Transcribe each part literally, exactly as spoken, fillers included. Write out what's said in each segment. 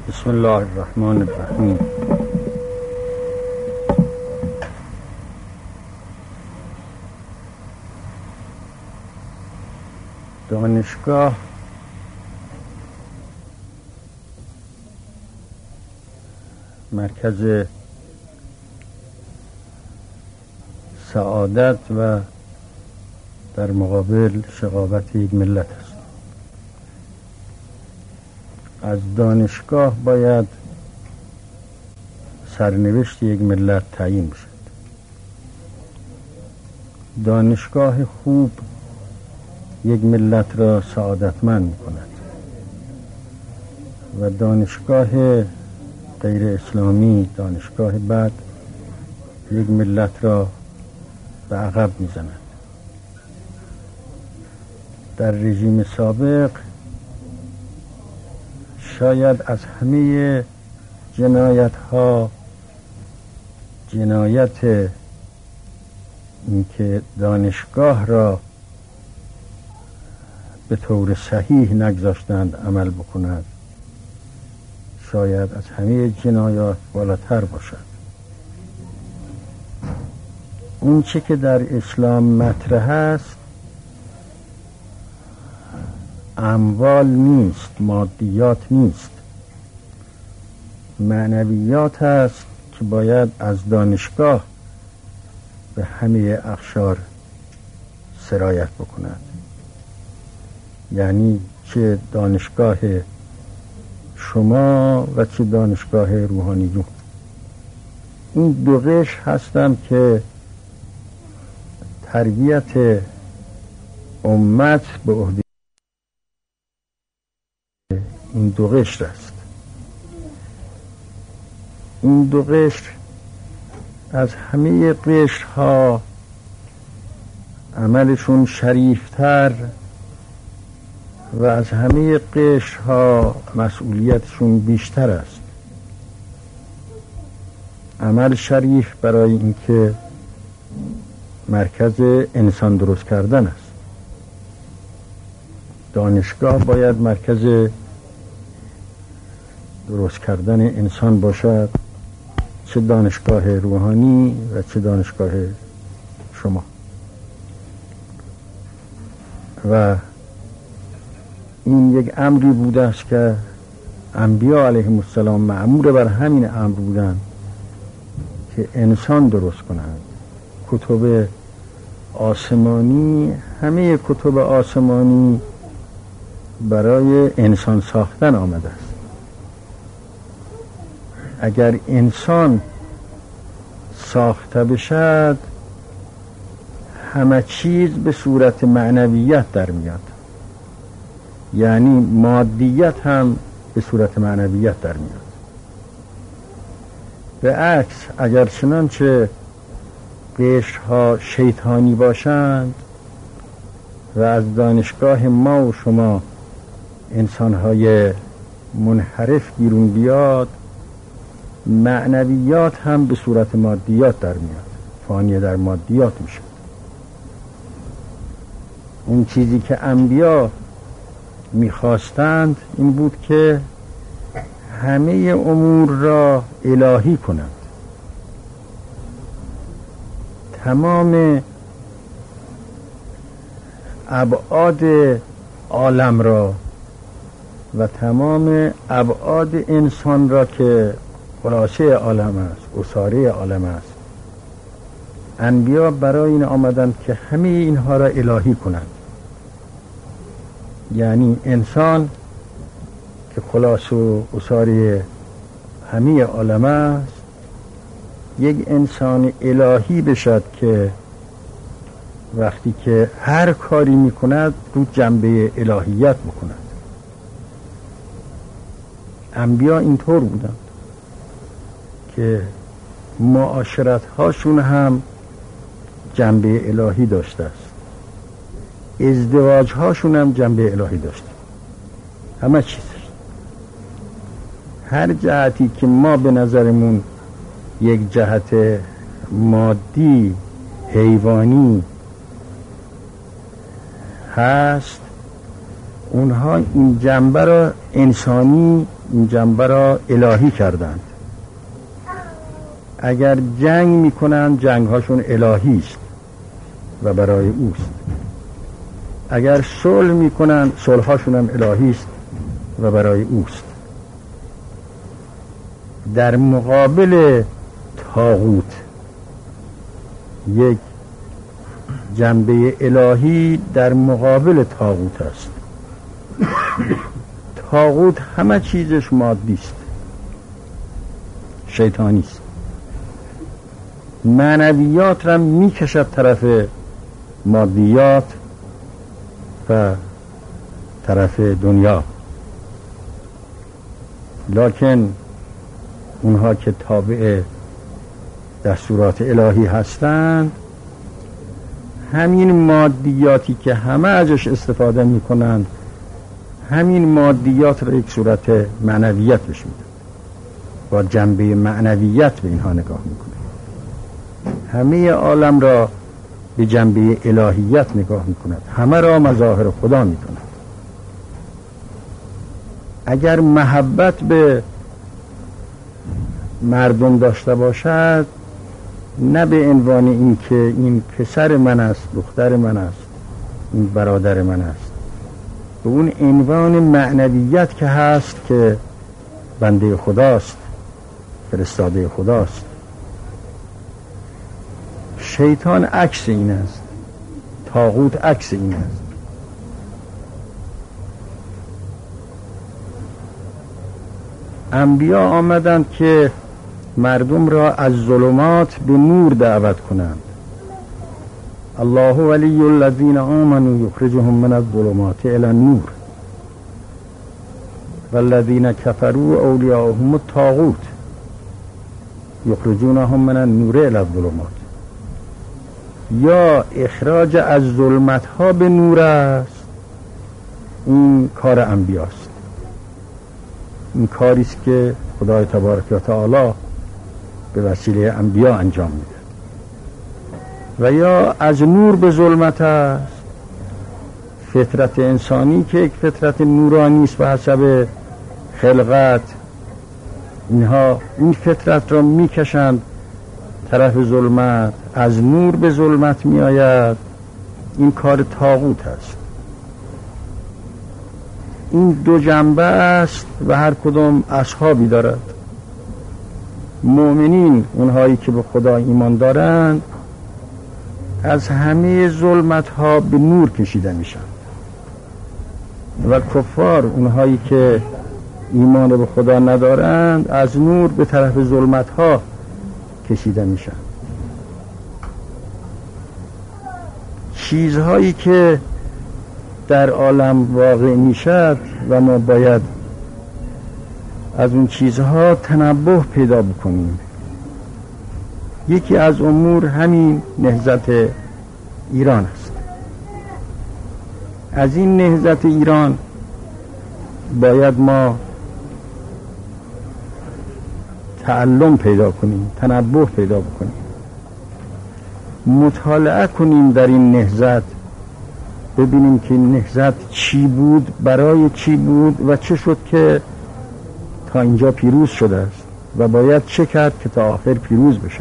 بسم الله الرحمن الرحیم. دانشگاه مرکز سعادت و در مقابل شقاوت یک ملت است. از دانشگاه باید سرنوشت یک ملت تعیین بشد. دانشگاه خوب یک ملت را سعادتمند می‌کند و دانشگاه غیر اسلامی، دانشگاه بد، یک ملت را به عقب می‌زند. در رژیم سابق شاید از همه جنایت ها جنایت اینکه دانشگاه را به طور صحیح نگذاشتند عمل بکند شاید از همه جنایات بالاتر باشد. اون چه که در اسلام مطرح است اموال نیست، مادیات نیست، معنویات است که باید از دانشگاه به همه اقشار سرایت بکند. یعنی چه دانشگاه شما و چه دانشگاه روحانیون. این دو قشر هستند که تربیت امت به عهده این دو قشر است. این دو قشر از همه قشرها عملشون شریفتر و از همه قشرها مسئولیتشون بیشتر است. عمل شریف برای اینکه مرکز انسان درست کردن است. دانشگاه باید مرکز درست کردن انسان باشد، چه دانشگاه روحانی و چه دانشگاه شما. و این یک امری بوده است که انبیا علیهم السلام مأمور بر همین امر بودند که انسان درست کنند. کتب آسمانی، همه کتب آسمانی برای انسان ساختن آمده است. اگر انسان ساخته بشد همه چیز به صورت معنویت در میاد، یعنی مادیت هم به صورت معنویت در میاد. به عکس اگر چنانچه قشرها شیطانی باشند و از دانشگاه ما و شما انسانهای منحرف بیرون بیاد معنویات هم به صورت مادیات در میاد، فانی در مادیات میشه. اون چیزی که انبیا میخواستند این بود که همه امور را الهی کنند، تمام ابعاد عالم را و تمام ابعاد انسان را که خلاصه عالم است، اساره عالم است. انبیا برای این آمدند که همه اینها را الهی کنند. یعنی انسان که خلاص و اساره همه عالم است یک انسان الهی بشد که وقتی که هر کاری میکند رو جنبه الهیت بکند. انبیا اینطور بودند که معاشرت هاشون هم جنبه الهی داشته است، ازدواج هاشون هم جنبه الهی داشته. همه چیز هر جهتی که ما به نظرمون یک جهت مادی حیوانی هست اونها این جنبه را انسانی، این جنبه را الهی کردند. اگر جنگ میکنند جنگ هاشون الهی است و برای اوست. اگر صلح میکنند صلح هاشون هم الهی است و برای اوست. در مقابل طاغوت یک جنبه الهی در مقابل طاغوت است. طاغوت همه چیزش مادی است، شیطانی است. معنویات را میکشد طرف مادیات و طرف دنیا. لکن اونها که تابع دستورات الهی هستند، همین مادیاتی که همه ازش استفاده میکنند، همین مادیات را یک صورت معنویت بهش میدن، با جنبه معنویت به اینها نگاه میکنه. همه عالم را به جنبه الهیت نگاه میکند، همه را مظاهر خدا میداند. اگر محبت به مردم داشته باشد، نه به عنوان این که این پسر من است، دختر من است، این برادر من است، به اون عنوان معنویت که هست که بنده خداست، فرستاده خداست. شیطان عکس این است، طاغوت عکس این است. انبیا آمدند که مردم را از ظلمات به نور دعوت کنند. الله ولی الذین آمنوا یخرجهم من الظلمات الی النور والذین کفروا اولیاءهم الطاغوت یخرجونهم من النور الی الظلمات. یا اخراج از ظلمت ها به نور است، این کار انبیاست. این کاری است که خدای تبارک و تعالی به وسیله انبیا انجام میده. و یا از نور به ظلمت است، فطرت انسانی که یک فطرت نورانی است به حسب خلقت، اینها این فطرت را میکشند طرف ظلمت، از نور به ظلمت می آید. این کار طاغوت است. این دو جنبه است و هر کدام اصحابی دارد. مؤمنین، اونهایی که به خدا ایمان دارند، از همه ظلمت ها به نور کشیده میشن و کفار، اونهایی که ایمان به خدا ندارند، از نور به طرف ظلمت ها کشیده میشن. چیزهایی که در عالم واقع میشد و ما باید از اون چیزها تنبه پیدا بکنیم. یکی از امور همین نهضت ایران است. از این نهضت ایران باید ما تعلم پیدا کنیم، تنبه پیدا بکنیم، مطالعه کنیم در این نهضت، ببینیم که این نهضت چی بود، برای چی بود و چه شد که تا اینجا پیروز شده است و باید چه کرد که تا آخر پیروز بشه.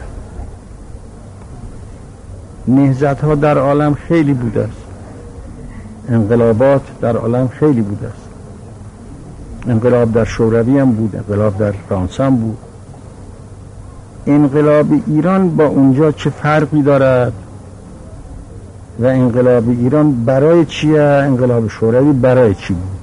نهضت ها در عالم خیلی بوده است، انقلابات در عالم خیلی بوده است. انقلاب در شوروی هم بود، انقلاب در فرانسه هم بود. انقلاب ایران با اونجا چه فرقی دارد و انقلاب ایران برای چیه، انقلاب شوروی برای چی بود؟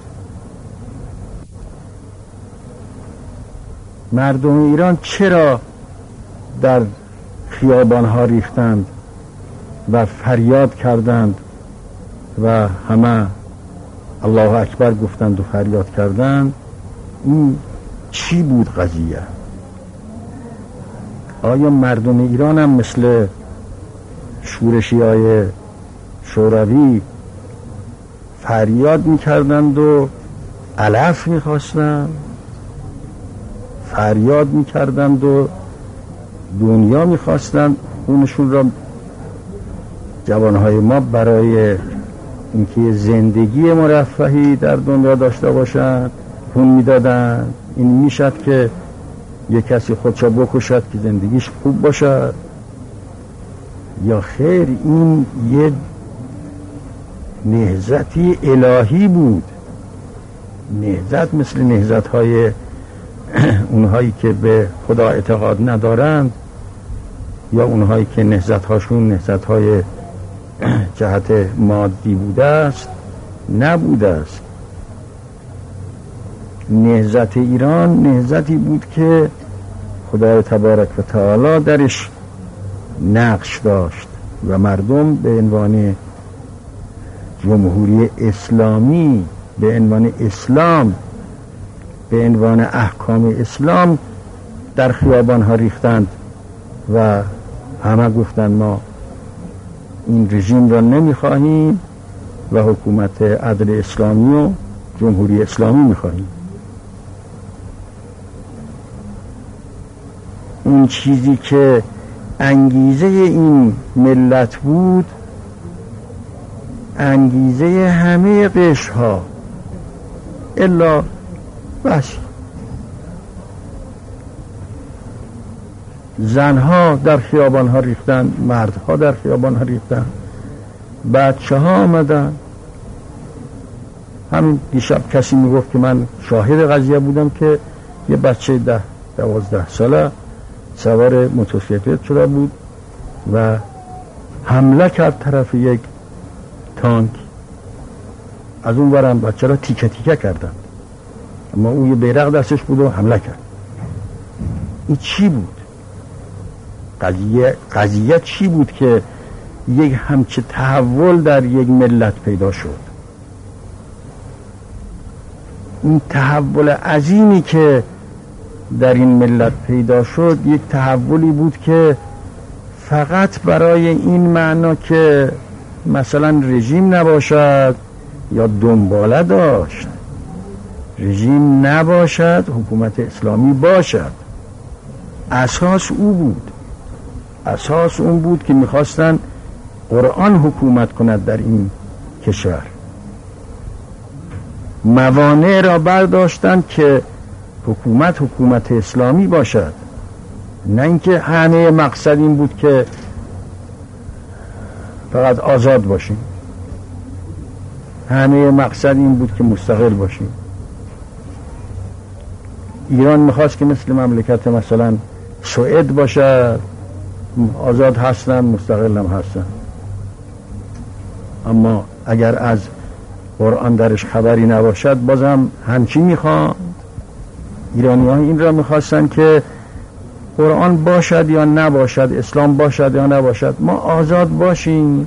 مردم ایران چرا در خیابانها ریختند و فریاد کردند و همه الله اکبر گفتند و فریاد کردند؟ این چی بود قضیه؟ آیا مردم ایران هم مثل شورشی های شوروی فریاد میکردند و علف میخواستند، فریاد میکردند و دنیا میخواستند خونشون را جوانهای ما برای اینکه زندگی مرفهی در دنیا داشته باشند، پول میدادن. این میشد که یک کسی خودشو بکشد که زندگیش خوب باشد، یا خیر این یه نهضتی الهی بود. نهضت مثل نهضت های اونهایی که به خدا اعتقاد ندارند، یا اونهایی که نهضت هاشون نهضت های جهت مادی بوده است، نبوده است. نهضت ایران نهضتی بود که خدای تبارک و تعالی درش نقش داشت و مردم به عنوان جمهوری اسلامی، به عنوان اسلام، به عنوان احکام اسلام در خیابان ها ریختند و همه گفتند ما این رژیم را نمیخواهیم و حکومت عدل اسلامی و جمهوری اسلامی میخواهیم. اون چیزی که انگیزه این ملت بود، انگیزه همه قشرها الا بس زنها در خیابان ها ریختن، مردها در خیابان ها ریختن، بچه ها آمدن. همین دیشب کسی میگفت که من شاهد قضیه بودم که یه بچه ده دوازده ساله سوار موتورسیکلت شده بود و حمله کرد طرف یک تانک. از اون ورم بچه را تیکه تیکه کردن، اما اون یه بیرق دستش بود و حمله کرد. این چی بود؟ قضیه قضیه چی بود که یک همچه تحول در یک ملت پیدا شد؟ این تحول عظیمی که در این ملت پیدا شد یک تحولی بود که فقط برای این معنا که مثلا رژیم نباشد یا دنباله داشت، رژیم نباشد حکومت اسلامی باشد. اساس او بود، اساس اون بود که میخواستن قرآن حکومت کند در این کشور. موانع را برداشتن که حکومت حکومت اسلامی باشد، نه اینکه همه مقصد این بود که فقط آزاد باشیم، همه مقصد این بود که مستقل باشیم. ایران میخواست که مثل مملکت مثلا سوئد باشد، آزاد هستن مستقل هم هستن، اما اگر از قرآن درش خبری نباشد بازم همچین میخوان. ایرانی ها این را میخواستن که قرآن باشد یا نباشد، اسلام باشد یا نباشد، ما آزاد باشیم،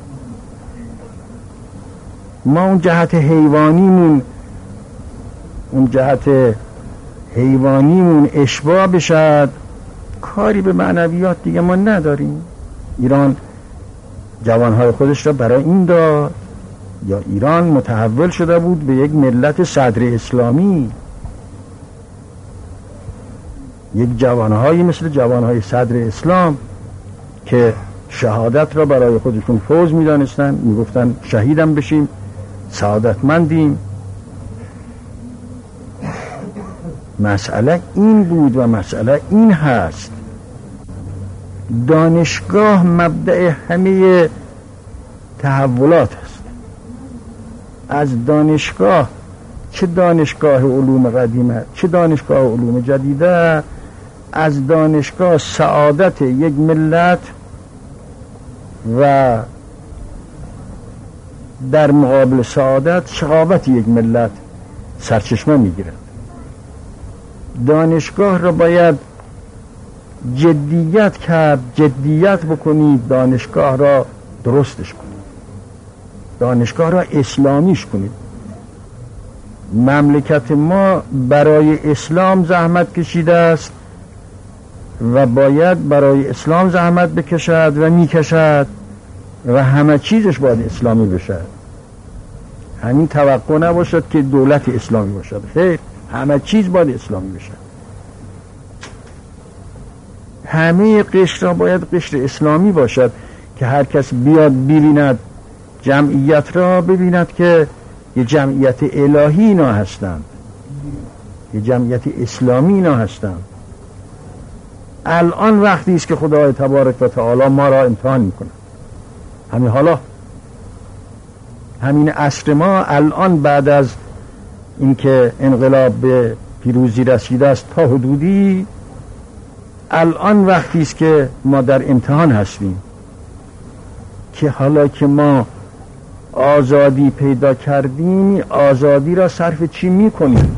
ما اون جهت حیوانیمون اون جهت حیوانیمون اشباع بشد، کاری به معنویات دیگه ما نداریم. ایران جوانهای خودش را برای این داد، یا ایران متحول شده بود به یک ملت صدر اسلامی، یک جوانهایی مثل جوانهای صدر اسلام که شهادت را برای خودشون فوز می دانستن، می گفتن شهیدم بشیم، سعادتمندیم. مسئله این بود و مسئله این هست. دانشگاه مبدأ همه تحولات است. از دانشگاه، چه دانشگاه علوم قدیمه چه دانشگاه علوم جدیده، از دانشگاه سعادت یک ملت و در مقابل سعادت شقاوت یک ملت سرچشمه میگیرد. دانشگاه را باید جدیت کرد، جدیت بکنید، دانشگاه را درستش کنید، دانشگاه را اسلامیش کنید. مملکت ما برای اسلام زحمت کشیده است و باید برای اسلام زحمت بکشد و میکشد و همه چیزش باید اسلامی بشد. همین توقع نباشد که دولت اسلامی باشد، خیر، همه چیز باید اسلامی بشد. همه قشر باید قشر اسلامی باشد که هر کس بیاد ببیند جمعیت را ببیند که یه جمعیت الهی اینا هستند، یه جمعیت اسلامی اینا هستند. الان وقتی است که خدای تبارک و تعالی ما را امتحان میکنه. همین حالا، همین عصر ما الان بعد از اینکه انقلاب به پیروزی رسیده است تا حدودی، الان وقتی است که ما در امتحان هستیم که حالا که ما آزادی پیدا کردیم، آزادی را صرف چی میکنیم؟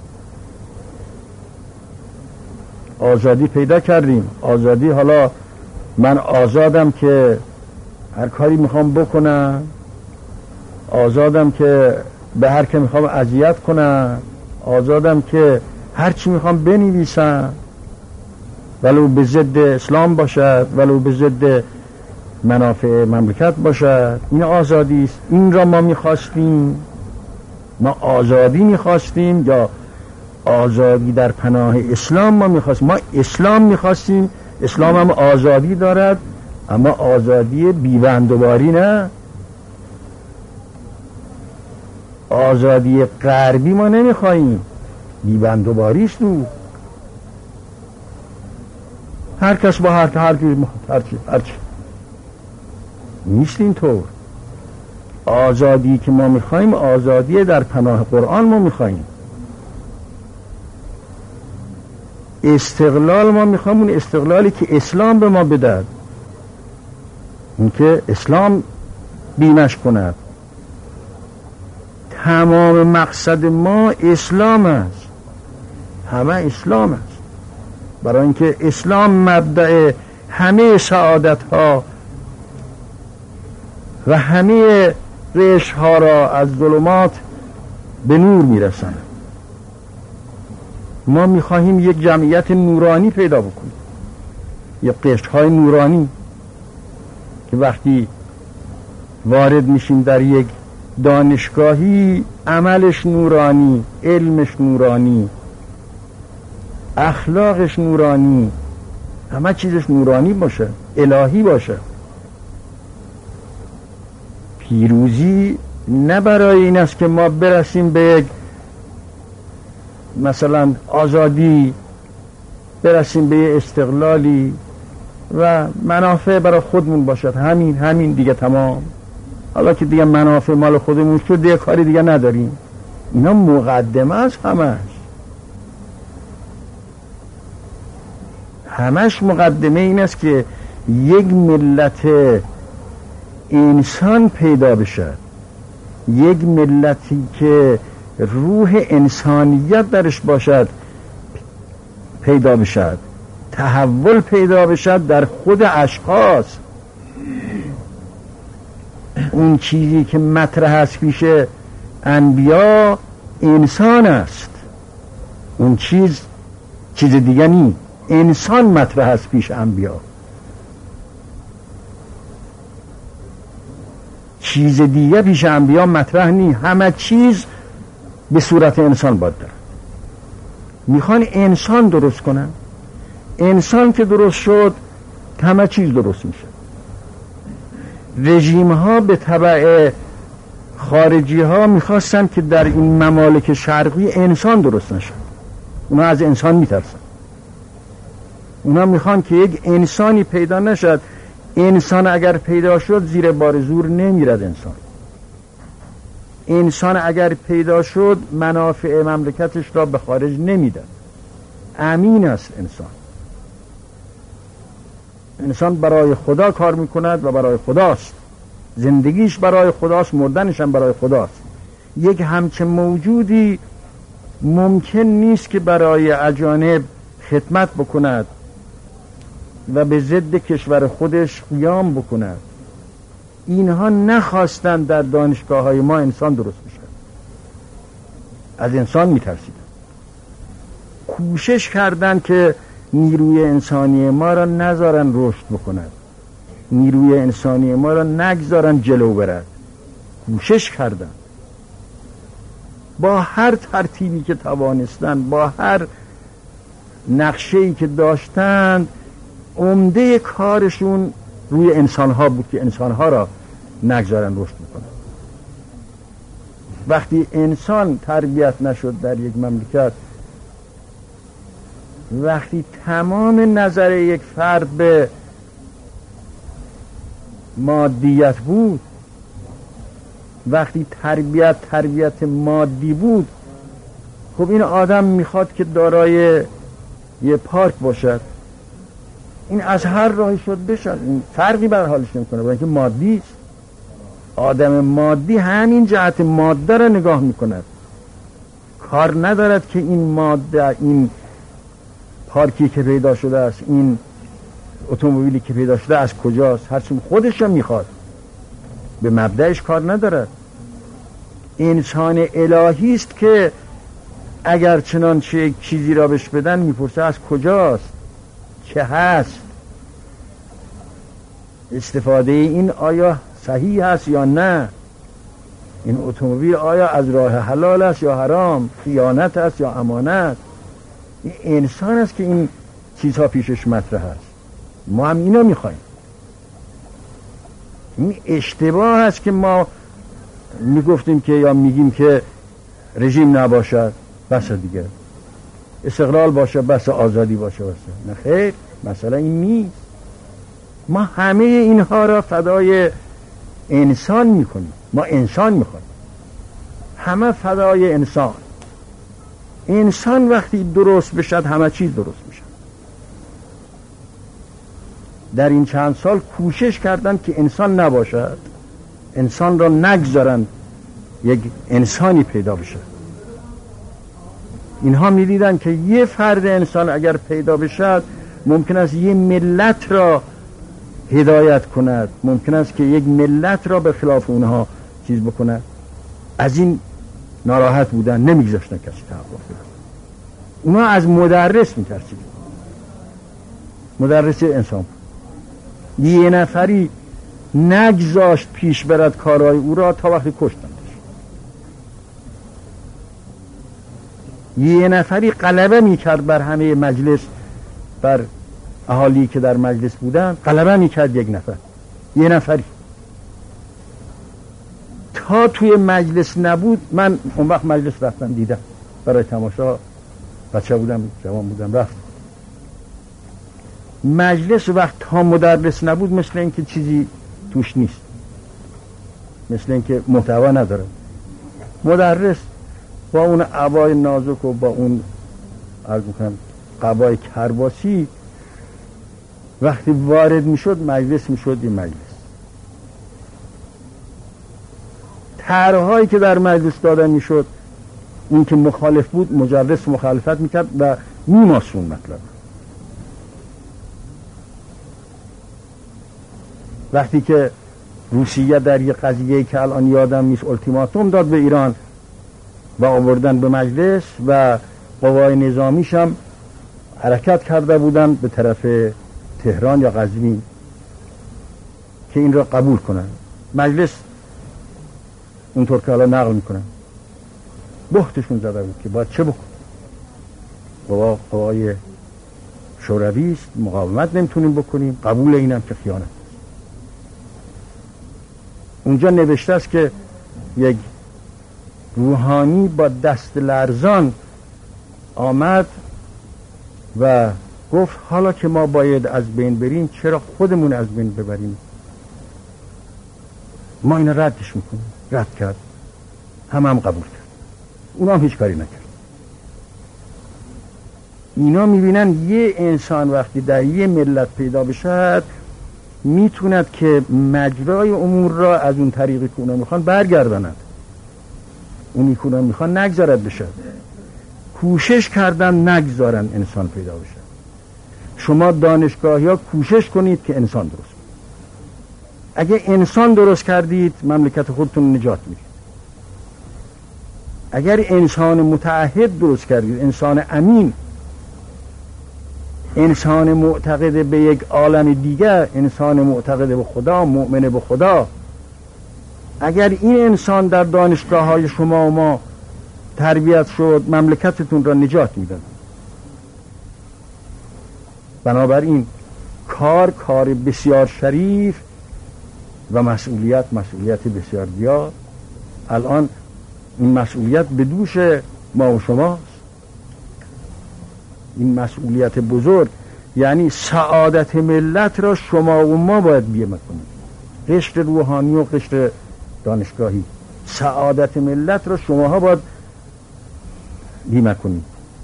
آزادی پیدا کردیم، آزادی، حالا من آزادم که هر کاری میخوام بکنم، آزادم که به هر که میخوام اذیت کنم، آزادم که هر چی میخوام بنویسم ولو به ضد اسلام باشد، ولو به ضد منافع مملکت باشد. این آزادی است. این را ما میخواستیم، ما آزادی میخواستیم یا آزادی در پناه اسلام ما میخواستیم؟ ما اسلام میخواستیم. اسلام هم آزادی دارد، اما آزادی بی‌بندوباری نه. آزادی غربی ما نمیخواییم، بی‌بندوباری است. او هر کس با هر هر هرچی هرچی نیست اینطور. آزادی که ما میخواییم آزادی در پناه قرآن ما میخواییم. استقلال ما میخوام، اون استقلالی که اسلام به ما بدهد، اون که اسلام بیمش کند. تمام مقصد ما اسلام است، همه اسلام است، برای اینکه اسلام مبدأ همه سعادت ها و همه ریش ها را از ظلمات به نور میرساند. ما میخواهیم یک جمعیت نورانی پیدا بکنیم، یک قشر های نورانی که وقتی وارد میشیم در یک دانشگاهی، عملش نورانی، علمش نورانی، اخلاقش نورانی، همه چیزش نورانی باشه، الهی باشه. پیروزی نه برای این است که ما برسیم به یک مثلا آزادی، برسیم به یک استقلالی و منافع برای خودمون باشد، همین همین دیگه تمام. حالا که دیگه منافع مال خودمون شد دیگه کاری دیگه نداریم. اینا مقدمه است، همش همش مقدمه این است که یک ملت انسان پیدا بشد، یک ملتی که روح انسانیت درش باشد پیدا بشد، تحول پیدا بشد در خود اشخاص. اون چیزی که مطرح است پیش انبیا انسان است، اون چیز چیز دیگه نی، انسان مطرح است پیش انبیا. چیز دیگه پیش انبیا مطرح نی، همه چیز به صورت انسان باید دارد. میخوان انسان درست کنن، انسان که درست شد همه چیز درست میشه. رژیم ها به تبع خارجی ها میخواستن که در این ممالک شرقی انسان درست نشد. اونا از انسان میترسن، اونا میخوان که یک انسانی پیدا نشد. انسان اگر پیدا شد زیر بار زور نمیرد. انسان انسان اگر پیدا شد منافع مملکتش را به خارج نمیدن. امین است انسان. انسان برای خدا کار میکند و برای خداست، زندگیش برای خداست، مردنش هم برای خداست. یک همچه موجودی ممکن نیست که برای اجانب خدمت بکند و به ضد کشور خودش قیام بکند. اینها نخواستند در دانشگاه های ما انسان درست بشه، از انسان میترسیدن، کوشش کردند که نیروی انسانی ما را نذارن رشد بکند، نیروی انسانی ما را نگذارن جلو برد. کوشش کردند با هر ترتیبی که توانستند، با هر نقشه‌ای که داشتند. عمده کارشون روی انسانها بود که انسانها را نگذارن رشد میکنن. وقتی انسان تربیت نشد در یک مملکت، وقتی تمام نظر یک فرد به مادیت بود، وقتی تربیت تربیت مادی بود، خب این آدم میخواد که دارای یه پارک باشد، این از هر راهی شد بشه، این فرقی بر حالش نمیکنه، برای اینکه مادی است. آدم مادی همین جهت ماده را نگاه میکند، کار ندارد که این ماده، این پارکی که پیدا شده است، این اتومبیلی که پیدا شده از کجاست، هرچی خودش هم میخواد، به مبدأش کار ندارد. انسان الهی است که اگر چنانچه چیزی را بهش بدن میپرسه از کجاست، چه هست، استفاده این آیا صحیح هست یا نه، این اتومبیل آیا از راه حلال است یا حرام، خیانت است یا امانت. این انسان است که این چیزها پیشش مطرح است، ما هم اینا میخوایم. این اشتباه است که ما میگفتیم که یا میگیم که رژیم نباشد بس دیگه، استقلال باشه بس، آزادی باشه بس. نه خیر، مثلا این نیست. ما همه اینها را فدای انسان میکنیم، ما انسان میخوایم، همه فدای انسان. انسان وقتی درست بشد همه چیز درست میشه. در این چند سال کوشش کردن که انسان نباشد، انسان را نگذارن یک انسانی پیدا بشه. اینها میدیدن که یه فرد انسان اگر پیدا بشد ممکن است یه ملت را هدایت کند، ممکن است که یک ملت را به خلاف اونها چیز بکند. از این ناراحت بودن، نمیگذاشتن کسی تحقق بده. اونا از مدرس میترسید، مدرس انسان بود. یه نفری نگذاشت پیش برد کارهای او را تا وقتی کشتندش. یه نفری غلبه میکرد بر همه مجلس، بر اهالی که در مجلس بودن غلبه میکرد یک نفر، یه نفری تا توی مجلس نبود. من اون وقت مجلس رفتم دیدم برای تماشا، بچه بودم، جوان بودم، رفتم مجلس. وقت تا مدرس نبود مثل اینکه چیزی توش نیست، مثل اینکه محتوا نداره. مدرس با اون عبای نازک و با اون عرض میکنم قبای کرباسی وقتی وارد میشد مجلس میشد این مجلس. طرحهایی که در مجلس داده میشد، اون که مخالف بود مجرس مخالفت میکرد و میماسون مطلب. وقتی که روسیه در یک قضیه که الان یادم نیست التیماتوم داد به ایران و آوردن به مجلس و قوای نظامیش هم حرکت کرده بودن به طرف تهران یا قزوین که این را قبول کنن، مجلس اونطور که حالا نقل میکنن بحتشون زده بود که باید چه بکن. قوا قوای شوروی است، مقاومت نمیتونیم بکنیم، قبول اینم که خیانت. اونجا نوشته است که یک روحانی با دست لرزان آمد و گفت حالا که ما باید از بین بریم چرا خودمون از بین ببریم، ما این ردش میکنیم. رد کرد، هم هم قبول کرد، اونا هم هیچ کاری نکرد. اینا میبینن یه انسان وقتی در یه ملت پیدا بشد میتوند که مجرای امور را از اون طریقی که اونا میخوان برگرداند، اونی که اونا میخوان نگذارد بشد. کوشش کردن نگذارن انسان پیدا بشد. شما دانشگاهی ها کوشش کنید که انسان درست کنید. اگه انسان درست کردید مملکت خودتون نجات میدید. اگر انسان متعهد درست کردید، انسان امین، انسان معتقد به یک عالم دیگر، انسان معتقد به خدا، مؤمن به خدا، اگر این انسان در دانشگاه های شما و ما تربیت شد مملکتتون را نجات میداد. بنابراین کار کار بسیار شریف و مسئولیت مسئولیت بسیار زیاد. الان این مسئولیت به دوش ما و شماست. این مسئولیت بزرگ یعنی سعادت ملت را شما و ما باید بیمه کنیم، قشر روحانی و قشر دانشگاهی. سعادت ملت را شماها باید بیمه کنید.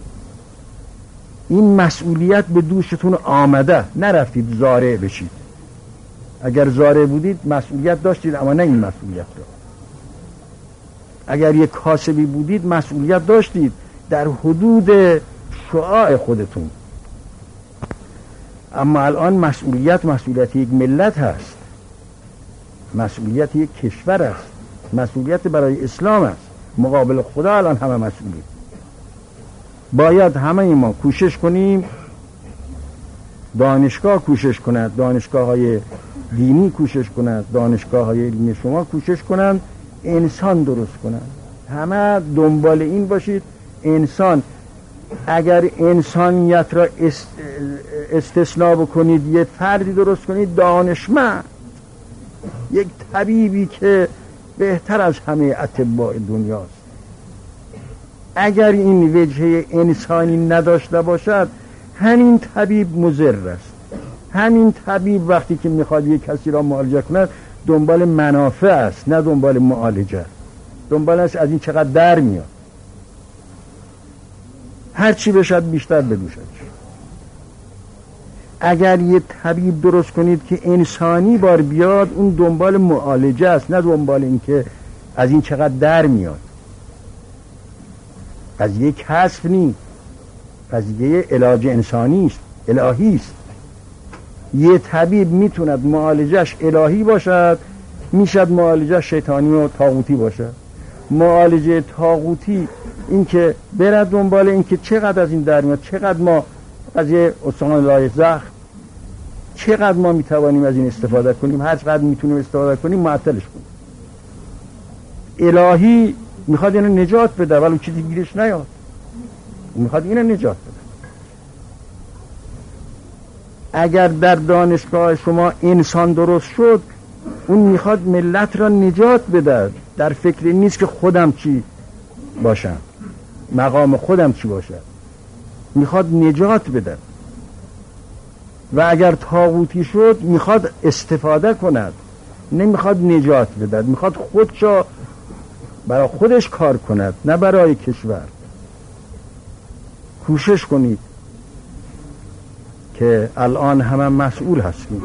این مسئولیت به دوشتون آمده، نرفتید زارع بشید. اگر زارع بودید مسئولیت داشتید، اما نه این مسئولیت را. اگر یک کاسبی بودید مسئولیت داشتید در حدود شعاع خودتون. اما الان مسئولیت مسئولیت یک ملت هست، مسئولیت یک کشور است، مسئولیت برای اسلام است. مقابل خدا الان همه مسئولیم. باید همه ما کوشش کنیم، دانشگاه کوشش کند، دانشگاه های دینی کوشش کند، دانشگاه های علمی شما کوشش کنند انسان درست کنند. همه دنبال این باشید انسان. اگر انسانیت را استثناء بکنید، یک فردی درست کنید دانشمند، یک طبیبی که بهتر از همه اطباء دنیاست. اگر این وجه انسانی نداشته باشد همین طبیب مضر است. همین طبیب وقتی که میخواد یک کسی را معالجه کند دنبال منافع است، نه دنبال معالجه. دنبال است از این چقدر در میاد، هر چی بشد بیشتر بدوشد. اگر یه طبیب درست کنید که انسانی بار بیاد، اون دنبال معالجه است، نه دنبال این که از این چقدر در میاد. قضیه کسب نیست، قضیه علاج انسانی است، الهی است. یه طبیب میتوند معالجش الهی باشد، میشد معالجه شیطانی و طاغوتی باشد. معالجه طاغوتی این که برد دنبال این که چقدر از این در میاد، چقدر ما قضیه استخوان لای زخم، چقدر ما میتوانیم از این استفاده کنیم، هر چقدر میتونیم استفاده کنیم معطلش کنیم. الهی میخواد اینو نجات بده، ولی چیزی گیرش نیاد، میخواد اینو نجات بده. اگر در دانشگاه شما انسان درست شد، اون میخواد ملت را نجات بده. در فکر نیست که خودم چی باشم، مقام خودم چی باشد، میخواد نجات بده. و اگر طاغوتی شد میخواد استفاده کند، نمیخواد نجات بده، میخواد خودشا برای خودش کار کند، نه برای کشور. کوشش کنید که الان همه مسئول هستیم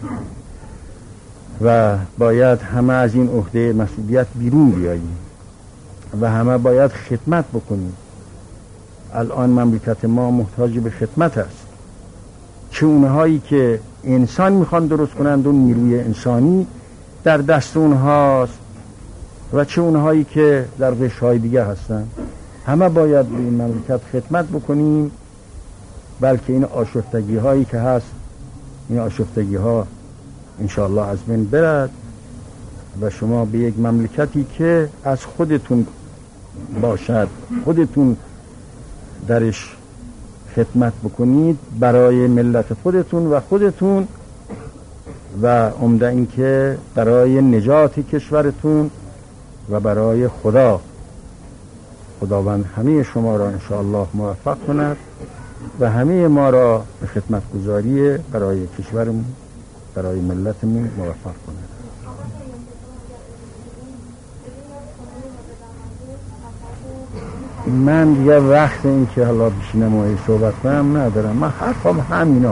و باید همه از این عهده مسئولیت بیرون بیاییم و همه باید خدمت بکنیم. الان مملکت ما محتاج به خدمت است، چه اونهایی که انسان میخوان درست کنند، اون نیروی انسانی در دست اونهاست، و چه اونهایی که در قشرهای دیگه هستن. همه باید به این مملکت خدمت بکنیم، بلکه این آشفتگی هایی که هست، این آشفتگی ها انشاءالله از بین برد و شما به یک مملکتی که از خودتون باشد، خودتون درش خدمت بکنید برای ملت خودتون و خودتون، و عمده این که برای نجات کشورتون و برای خدا. خداوند همه شما را انشاءالله موفق کند و همه ما را به خدمت گذاری برای کشورمون، برای ملتمون موفق کند. من دیگه وقت این که حالا بشینم و صحبت کنم ندارم. من حرفم همینا،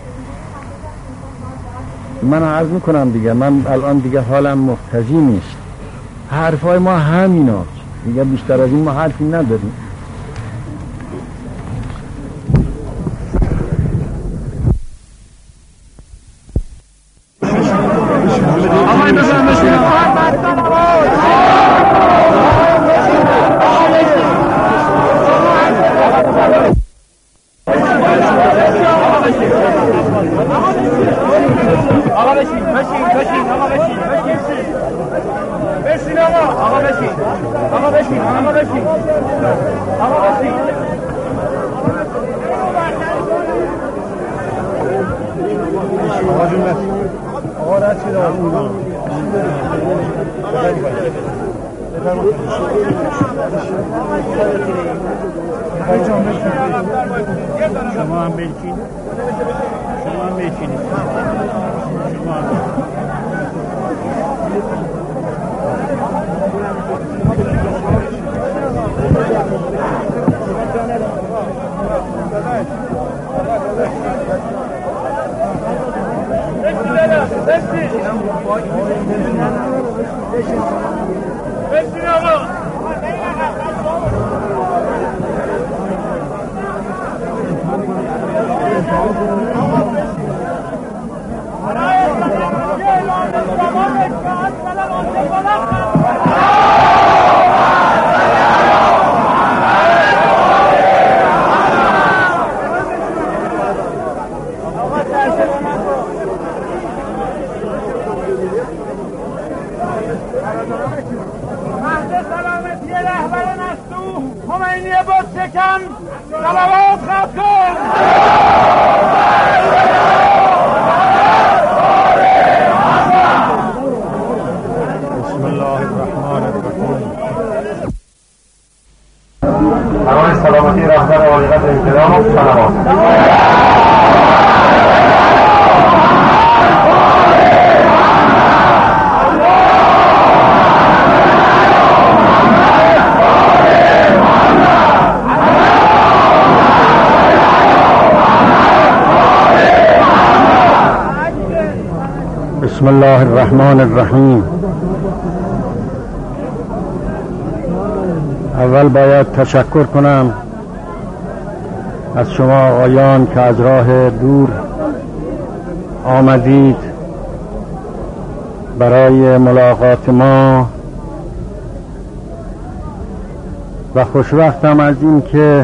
من عرض میکنم دیگه، من الان دیگه حالم مقتضی نیست. حرفای ما همینا دیگه، بیشتر از این ما حرفی نداریم. شما هم بلکین شما هم بلکینید شما هم سلامتی رهبر عالیقدر احترام و سلامات. بسم الله الرحمن الرحیم. اول باید تشکر کنم از شما آقایان که از راه دور آمدید برای ملاقات ما و خوشوقتم از این که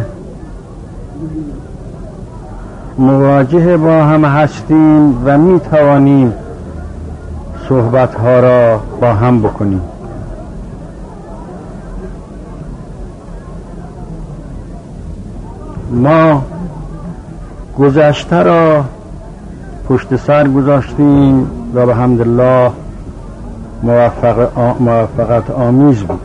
مواجه با هم هستیم و می توانیم صحبت‌ها را با هم بکنیم. ما گذشته را پشت سر گذاشتیم و به حمدالله موفق موفقت آمیز بود.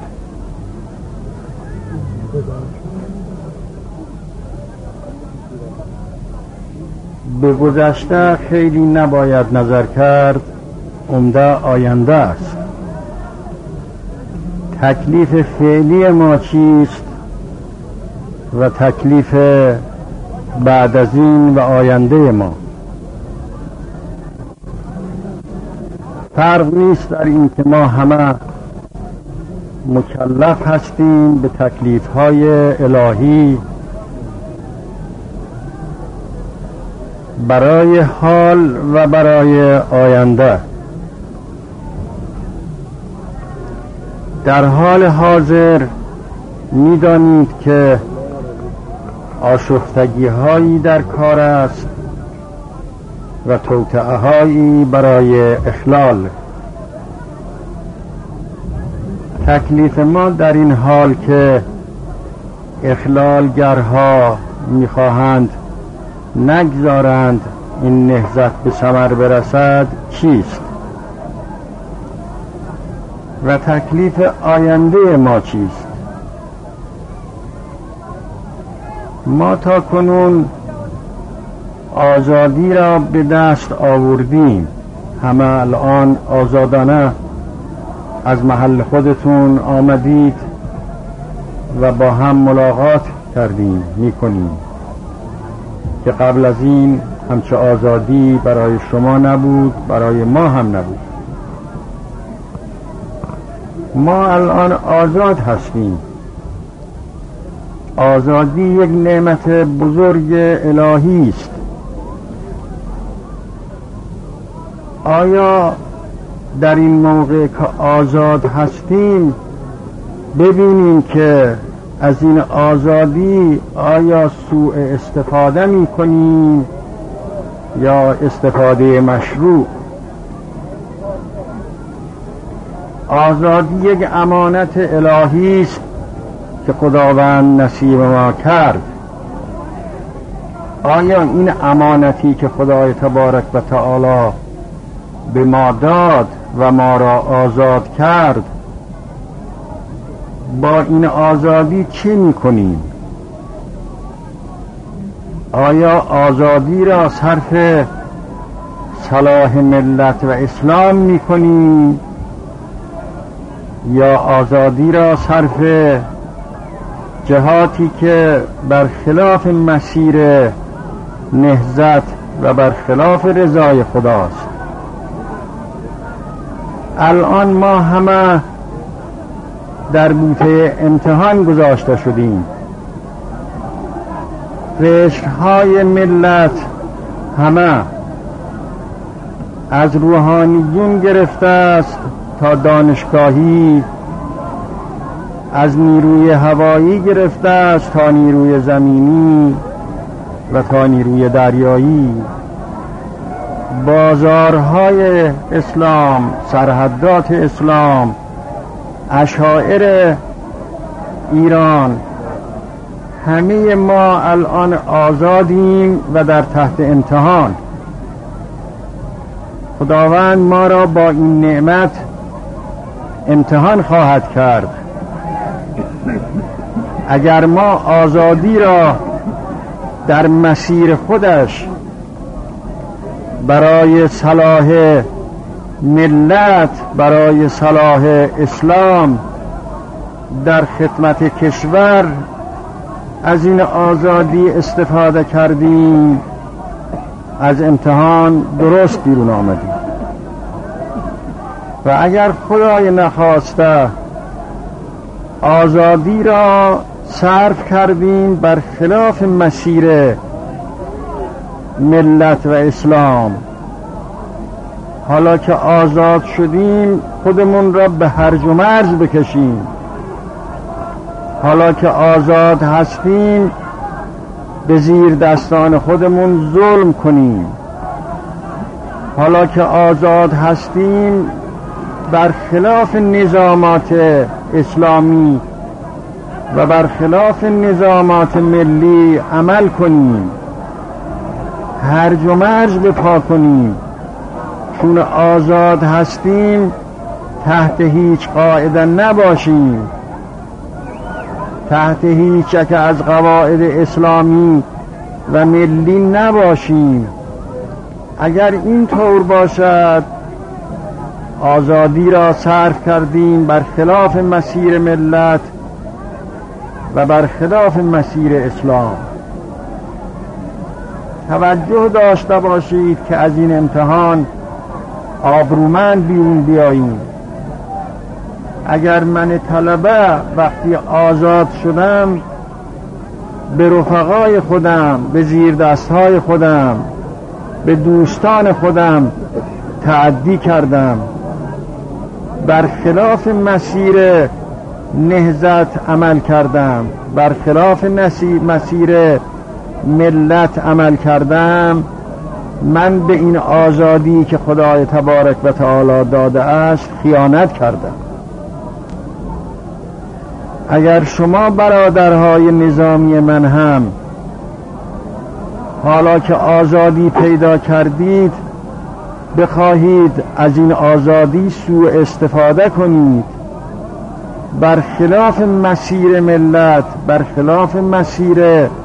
به گذشته خیلی نباید نظر کرد، عمده آینده است. تکلیف فعلی ما چیست و تکلیف بعد از این و آینده ما؟ فرق نیست در این که ما همه مکلف هستیم به تکلیف‌های الهی برای حال و برای آینده. در حال حاضر می‌دانید که آشفتگی هایی در کار است و توطئه هایی برای اخلال. تکلیف ما در این حال که اخلالگرها میخواهند نگذارند این نهضت به ثمر برسد چیست و تکلیف آینده ما چیست؟ ما تا کنون آزادی را به دست آوردیم، همه الان آزادانه از محل خودتون آمدید و با هم ملاقات کردیم میکنیم که قبل از این همچه آزادی برای شما نبود، برای ما هم نبود. ما الان آزاد هستیم. آزادی یک نعمت بزرگ الهی است. آیا در این موقع که آزاد هستیم ببینیم که از این آزادی آیا سوء استفاده می کنیم یا استفاده مشروع؟ آزادی یک امانت الهی است که خداوند نصیب ما کرد. آیا این امانتی که خدای تبارک و تعالی به ما داد و ما را آزاد کرد با این آزادی چه میکنیم؟ آیا آزادی را صرف صلاح ملت و اسلام میکنیم یا آزادی را صرف جهاتی که برخلاف مسیر نهضت و برخلاف رضای خداست؟ الان ما همه در بوته امتحان گذاشته شدیم. قشرهای ملت همه از روحانیون گرفته است تا دانشگاهی، از نیروی هوایی گرفته است تا نیروی زمینی و تا نیروی دریایی، بازارهای اسلام، سرحدات اسلام، اشاعره ایران، همه ما الان آزادیم و در تحت امتحان. خداوند ما را با این نعمت امتحان خواهد کرد. اگر ما آزادی را در مسیر خودش برای صلاح ملت، برای صلاح اسلام، در خدمت کشور از این آزادی استفاده کردیم، از امتحان درست بیرون آمدیم. و اگر خدای نخواسته آزادی را صرف کردیم بر خلاف مسیر ملت و اسلام، حالا که آزاد شدیم خودمون را به هرج و مرج بکشیم. حالا که آزاد هستیم به زیر دستان خودمون ظلم کنیم. حالا که آزاد هستیم بر خلاف نظامات اسلامی و بر خلاف نظامات ملی عمل کنیم، هرج و مرج بپا کنیم. چون آزاد هستیم تحت هیچ قاعده نباشیم، تحت هیچ یک از قواعد اسلامی و ملی نباشیم. اگر این طور باشد آزادی را صرف کردیم بر خلاف مسیر ملت و بر خلاف مسیر اسلام. توجه داشته باشید که از این امتحان آبرومند بیرون بیاییم. اگر من طلبه وقتی آزاد شدم به رفقای خودم، به زیر دستهای خودم، به دوستان خودم تعدی کردم، بر خلاف مسیر نهضت عمل کردم، بر خلاف مسیر ملت عمل کردم، من به این آزادی که خدای تبارک و تعالی داده است خیانت کردم. اگر شما برادرهای نظامی من هم حالا که آزادی پیدا کردید بخواهید از این آزادی سوء استفاده کنید، بر خلاف مسیر ملت، بر خلاف مسیر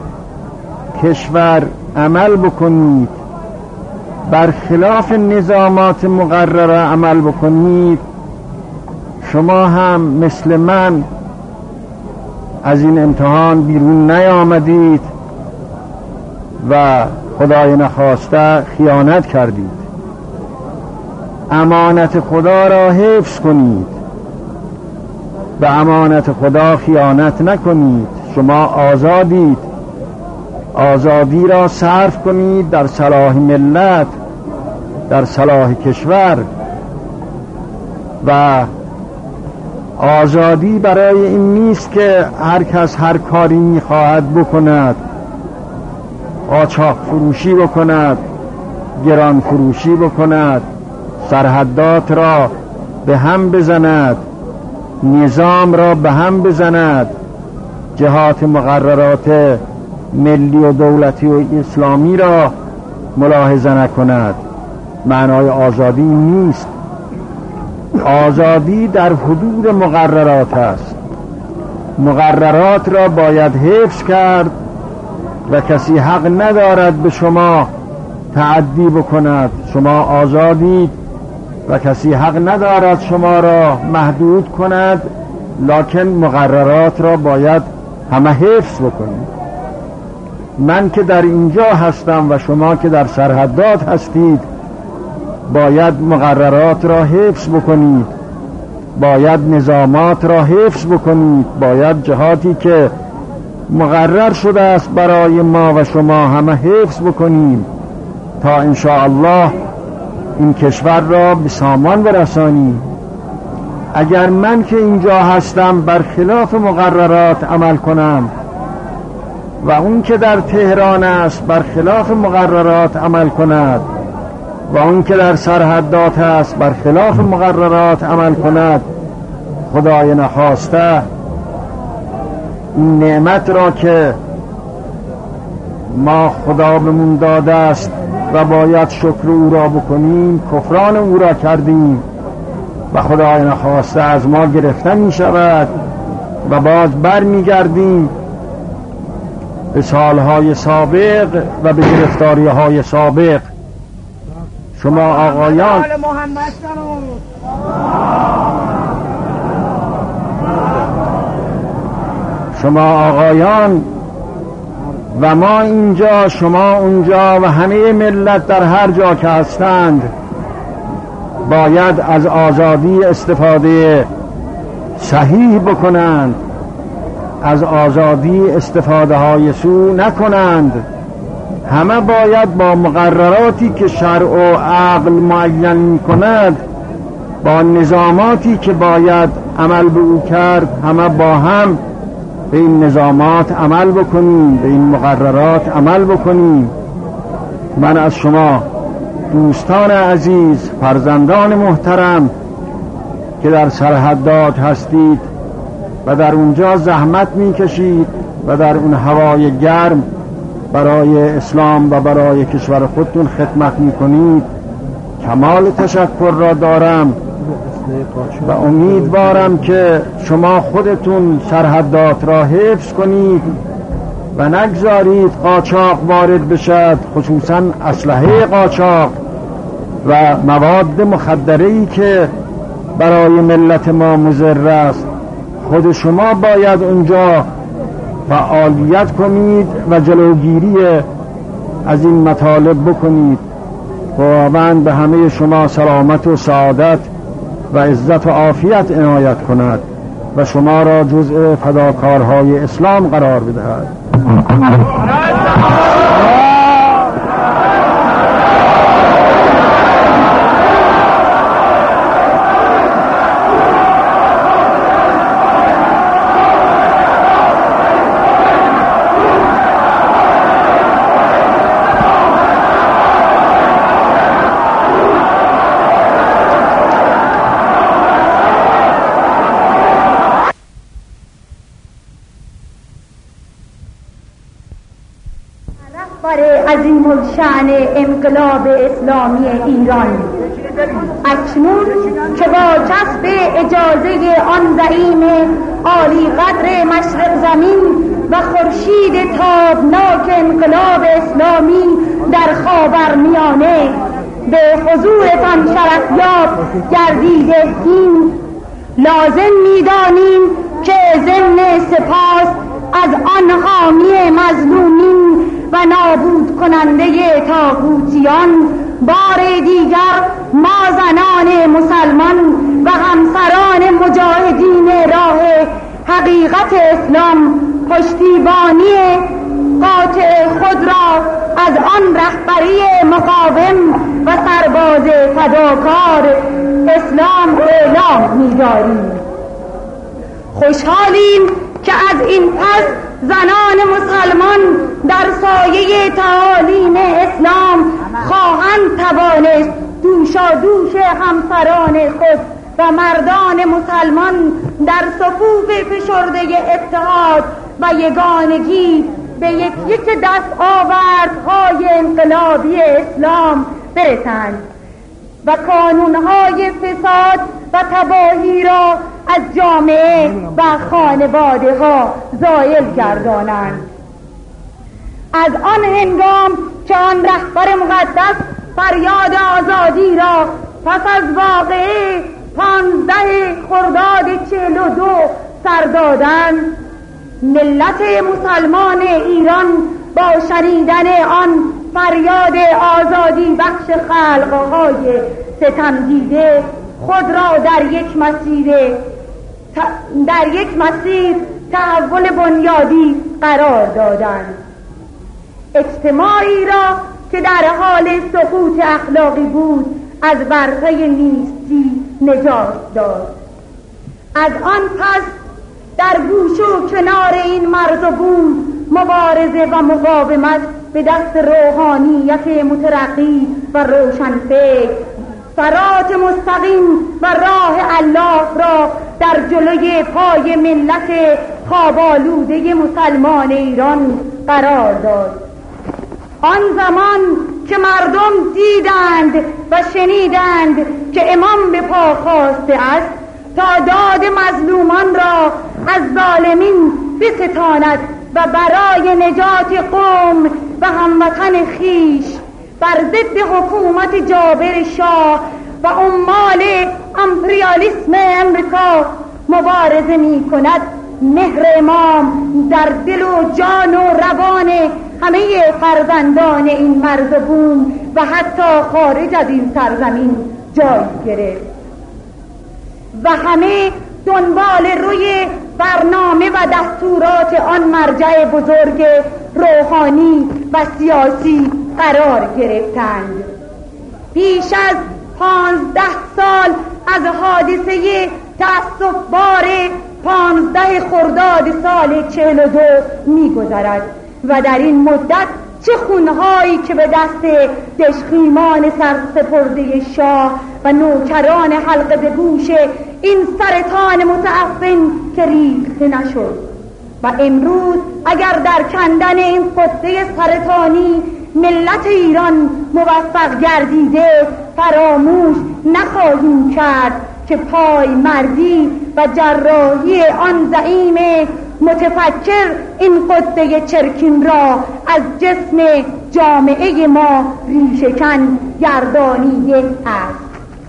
کشور عمل بکنید، بر خلاف نظامات مقرره عمل بکنید، شما هم مثل من از این امتحان بیرون نیامدید و خدای نخواسته خیانت کردید. امانت خدا را حفظ کنید، به امانت خدا خیانت نکنید. شما آزادید، آزادی را صرف کنید در صلاح ملت، در صلاح کشور. و آزادی برای این نیست که هر کس هر کاری میخواهد بکند، قاچاق فروشی بکند، گران فروشی بکند، سرحدات را به هم بزند، نظام را به هم بزند، جهات مقررات ملی و دولتی و اسلامی را ملاحظه نکند. معنای آزادی نیست. آزادی در حدود مقررات است. مقررات را باید حفظ کرد و کسی حق ندارد به شما تعدی بکند. شما آزادید و کسی حق ندارد شما را محدود کند، لکن مقررات را باید همه حفظ بکنید. من که در اینجا هستم و شما که در سرحدات هستید باید مقررات را حفظ بکنید، باید نظامات را حفظ بکنید، باید جهاتی که مقرر شده است برای ما و شما همه حفظ بکنیم تا انشاءالله این کشور را به سامان برسانیم. اگر من که اینجا هستم برخلاف مقررات عمل کنم و اون که در تهران است برخلاف مقررات عمل کند و اون که در سرحدات است برخلاف مقررات عمل کند، خدای نخواسته این نعمت را که ما خدا بمون داده است و باید شکر او را بکنیم، کفران او را کردیم و خدای نخواسته از ما گرفته می شود و باز بر می گردیم به سالهای سابق و به گرفتاری های سابق. شما آقایان شما آقایان و ما اینجا، شما اونجا و همه ملت در هر جا که هستند باید از آزادی استفاده صحیح بکنند، از آزادی استفاده های سو نکنند. همه باید با مقرراتی که شرع و عقل معین می کند، با نظاماتی که باید عمل به او کرد، همه با هم به این نظامات عمل بکنیم، به این مقررات عمل بکنیم. من از شما دوستان عزیز، فرزندان محترم که در سرحدات هستید و در اونجا زحمت میکشید و در اون هوای گرم برای اسلام و برای کشور خودتون خدمت میکنید، کمال تشکر را دارم و امیدوارم که شما خودتون سرحدات را حفظ کنید و نگذارید قاچاق وارد بشد، خصوصا اسلحه قاچاق و مواد مخدره‌ای که برای ملت ما مضر است. خود شما باید اونجا فعالیت کنید و جلوگیری از این مطالب بکنید. خداوند به همه شما سلامت و سعادت و عزت و عافیت عنایت کند و شما را جزء فداکارهای اسلام قرار بدهد. عظیم الشأن انقلاب اسلامی ایران اکنون که با کسب اجازه آن زعیم عالی قدر مشرق زمین و خورشید تابناک انقلاب اسلامی در خاورمیانه به حضورتان شرفیاب گردیده ایم، لازم می‌دانیم که ضمن سپاس از آن حامی مظلومین و نابود کننده طاغوتیان، بار دیگر ما زنان مسلمان و همسران مجاهدین راه حقیقت اسلام پشتیبانی قاطع خود را از آن رهبری مقاوم و سرباز فداکار اسلام اعلام می‌داریم. خوشحالیم که از این پس زنان مسلمان در سایه تعالیم اسلام خواهند توانست دوشادوش همسران خود و مردان مسلمان در صفوف فشرده اتحاد و یگانگی به یک یک دست آوردهای انقلابی اسلام برسند و کانونهای فساد و تباهی را از جامعه و خانواده ها زائل گردانند. از آن هنگام که آن رهبر مقدس فریاد آزادی را پس از واقعه پانزده خرداد چهل و دو سر دادند، ملت مسلمان ایران با شنیدن آن فریاد آزادی بخش خلقهای ستم دیده خود را در یک مسیر در یک مسیر تحول بنیادی قرار دادند. اجتماعی را که در حال سقوط اخلاقی بود از ورطه نیستی نجات داد. از آن پس در گوش و کنار این مرز و بوم مبارزه و مقاومت به دست روحانیت مترقی و روشنفکر صراط مستقیم و راه الله را در جلوی پای ملت خواب‌آلوده مسلمان ایران قرار داد. آن زمان که مردم دیدند و شنیدند که امام به پا خواسته است تا داد مظلومان را از ظالمین بستاند و برای نجات قوم و هموطن خیش بر ضد حکومت جابر شاه و عمال امپریالیسم امریکا مبارزه می کند، مهر امام در دل و جان و روان همه فرزندان این مرز و بوم و حتی خارج از این سرزمین جای گرفت و همه دنبال روی برنامه و دستورات آن مرجع بزرگ روحانی و سیاسی قرار گرفتند. بیش از پانزده سال از حادثه تعصب‌بار پانزده خرداد سال چهل و دو می گذرد و در این مدت چه خونهایی که به دست دژخیمان سرسپرده شاه و نوکران حلقه به گوش این سرطان متعفن که ریخته نشد و امروز اگر در کندن این قده سرطانی ملت ایران موفق گردیده فراموش نخواهیم کرد که پای مردی و جراحی آن زعیم متفکر این قده چرکین را از جسم جامعه ما ریشه‌کن گردانیده است.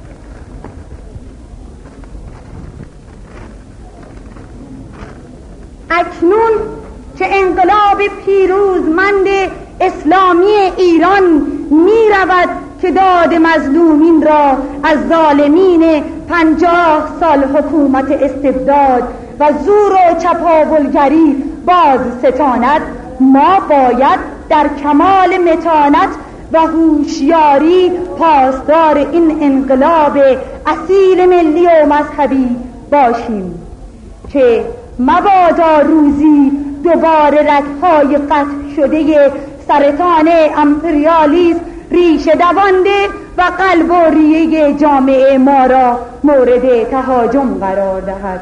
اکنون که انقلاب پیروزمند اسلامی ایران می رود که داد مظلومین را از ظالمین پنجاه سال حکومت استبداد و زور و چپاولگری باز ستاند، ما باید در کمال متانت و هوشیاری پاسدار این انقلاب اصیل ملی و مذهبی باشیم که مبادا روزی دوباره رگ‌های قطع شده سرطان امپریالیسم ریشه دوانده و قلب و ریه جامعه ما را مورد تهاجم قرار دهد.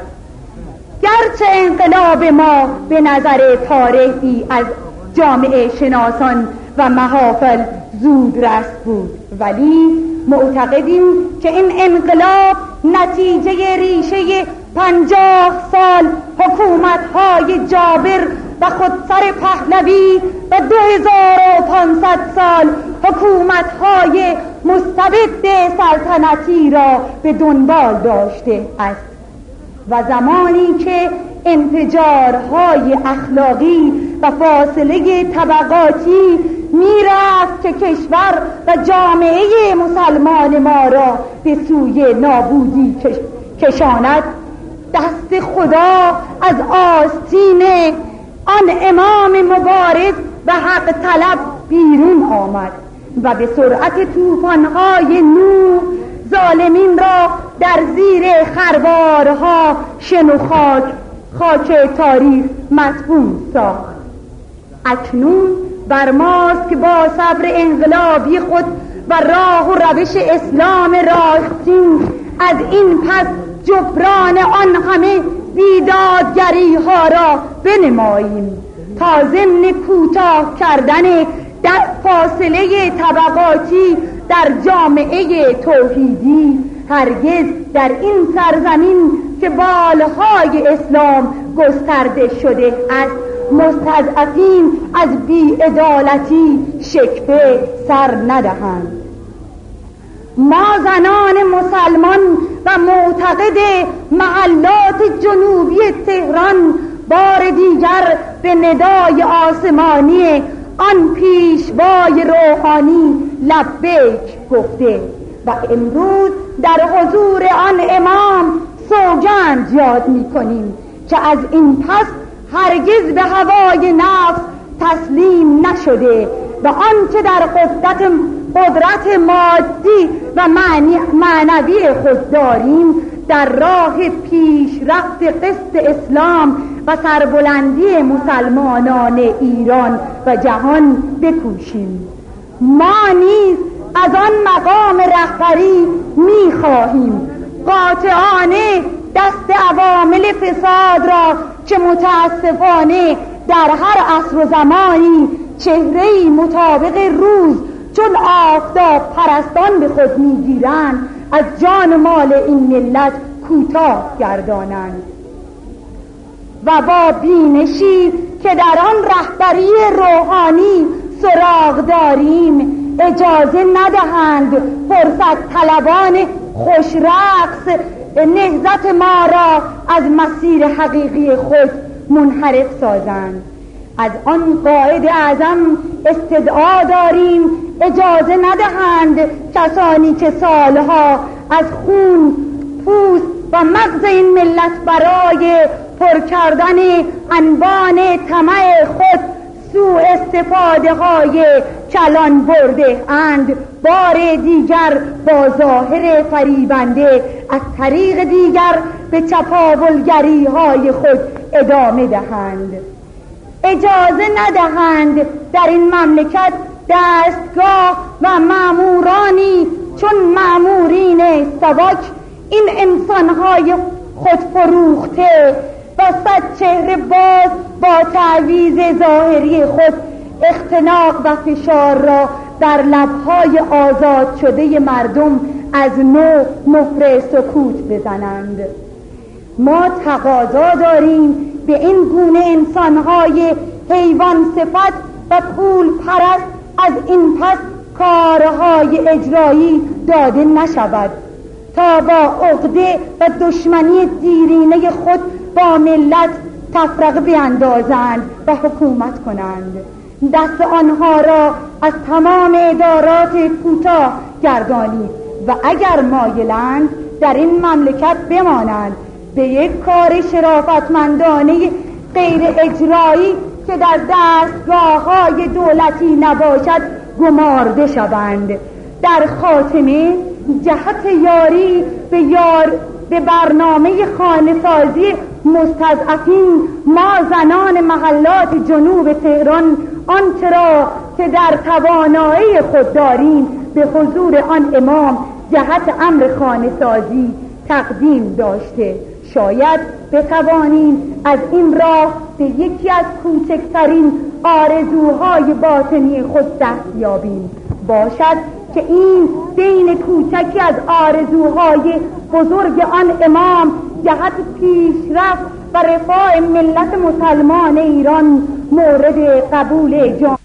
گرچه انقلاب ما به نظر تاریخی از جامعه شناسان و محافل زود رس بود، ولی معتقدیم که این انقلاب نتیجه ریشه پنجاه سال حکومت‌های جابر و خودسر پهلوی و دو هزار و پانصد سال حکومت‌های مستبد سلطنتی را به دنبال داشته است و زمانی که انفجارهای اخلاقی و فاصله طبقاتی میرفت که کشور و جامعه مسلمان ما را به سوی نابودی کشاند، دست خدا از آستین آن امام مبارز و حق طلب بیرون آمد و به سرعت طوفان‌های نوح ظالمین را در زیر خروارها شن و خاک خاک تاریخ مدفون ساخت. اکنون بر ماست که با صبر انقلابی خود و راه و روش اسلام راستین از این پس جبران آن همه بیدادگری ها را بنماییم تا ضمن کوتاه کردن در فاصله طبقاتی در جامعه توحیدی هرگز در این سرزمین که بالهای اسلام گسترده شده است مستضعفین از بی‌عدالتی شکوه سر ندهند. ما زنان مسلمان و معتقد محلات جنوبی تهران بار دیگر به ندای آسمانی آن پیشوای روحانی لبیک گفته و امروز در حضور آن امام سوگند یاد می کنیم که از این پس هرگز به هوای نفس تسلیم نشده و آنچه در قدرت قدرت مادی و معنی معنوی خود داریم در راه پیشرفت قسط اسلام و سربلندی مسلمانان ایران و جهان بکوشیم. ما نیز از آن مقام رهبری می‌خواهیم قاطعانه دست عوامل فساد را که متاسفانه در هر عصر و زمانی چهره‌ای مطابق روز چون آفتاب پرستان به خود می‌گیرند از جان و مال این ملت کوتاه گردانند و با بینشی که در آن رهبری روحانی سراغ داریم اجازه ندهند فرصت طلبان خوشرقص نهضت ما را از مسیر حقیقی خود منحرف سازند. از آن قائد اعظم استدعا داریم اجازه ندهند کسانی که سالها از خون، پوست و مغز این ملت برای پر کردن انبان طمع خود سوء استفاده های کلان برده اند بار دیگر با ظاهر فریبنده از طریق دیگر به چپاولگری های خود ادامه دهند. اجازه ندهند در این مملکت دستگاه و مامورانی چون مامورین سبک این انسانهای خودفروخته و صد چهره باز با تعویض ظاهری خود اختناق و فشار را در لبهای آزاد شده مردم از نو مهر سکوت بزنند. ما تقاضا داریم به این گونه انسانهای حیوان صفت و پول پرست از این پس کارهای اجرایی داده نشود تا با عقده و دشمنی دیرینه خود با ملت تفرقه بیندازند و حکومت کنند. دست آنها را از تمام ادارات کوتاه گردانید و اگر مایلند در این مملکت بمانند به یک کار شرافتمندانه غیر اجرایی که در دستگاه‌های دولتی نباشد گمارده شوند. در خاتمه جهت یاری به یار به برنامه خانه‌سازی مستضعفین ما زنان محلات جنوب تهران آنچه را که در توانایی خود داریم به حضور آن امام جهت امر خانه‌سازی تقدیم داشته شاید بتوانیم از این راه به یکی از کوچکترین آرزوهای باطنی خود دست یابیم. باشد که این دین کوچکی از آرزوهای بزرگ آن امام جهت پیشرفت و رفاه ملت مسلمان ایران مورد قبول جامعه